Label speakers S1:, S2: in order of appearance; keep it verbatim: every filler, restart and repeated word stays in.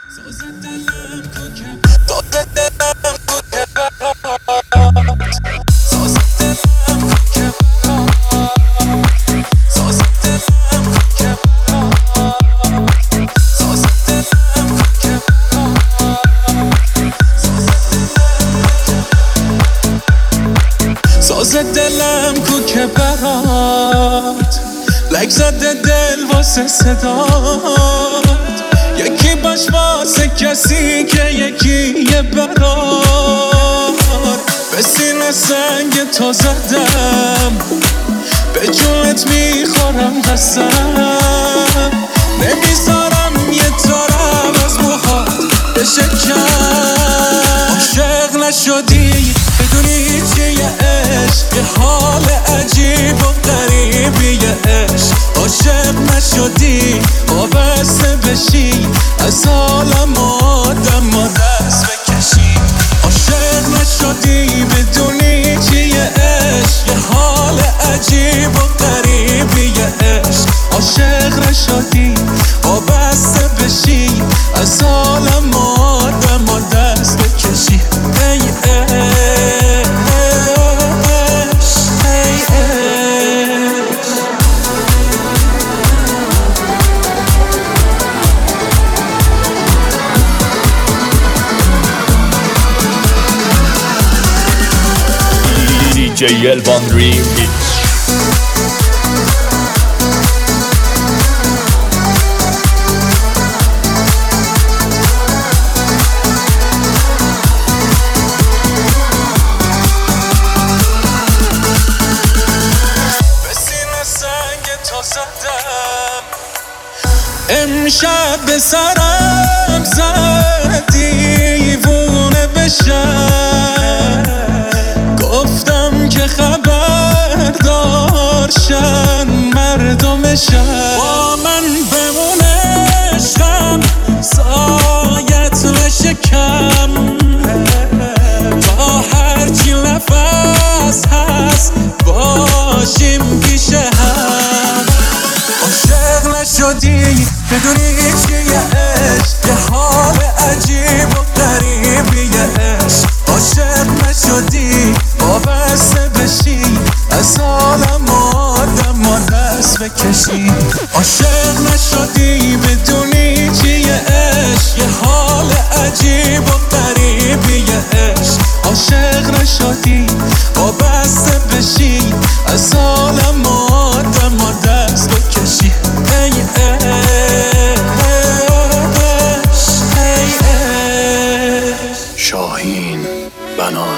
S1: ساز دلم کو که برات لک زده دل واسه صدات، یکی باش واسه کسی که یکی یه برار. به سینه سنگ تو زدم، به جونت میخورم قسم، نمیذارم یه طرف از موهات بشکن. عاشق نشدی بدونی چیه عشق، یه حال عجیب و غریبیه عشق. عاشق نشدی وابسته بشی، از عالم آدم و دست بکشی. عاشق نشدی بدونی چیه عشق، یه حال عجیب و غریبیه عشق. عاشق نشدی وابسته بشی، از عالم آدم و دست بکشی. ای
S2: دی جی الوان ریمیکس.
S1: امشب به سرم زد دیوونه بشم، گفتم که خبر دارشن مردمشن. با من بمونه عشقم، سایت نشکم، تا هرچی نفس هست باشیم پیش هم. عاشق نشدی بدونی چیه عشق، یه حال عجیب و غریبیه عشق. عاشق نشدی وابسته بشی، از عالم آدم و دست بکشی. عاشق نشدی بدونی چیه عشق، یه حال عجیب و غریبیه عشق. عاشق نشدی وابسته بشی، از عالم آدم و دست بکشی. ای
S3: شاهین بنان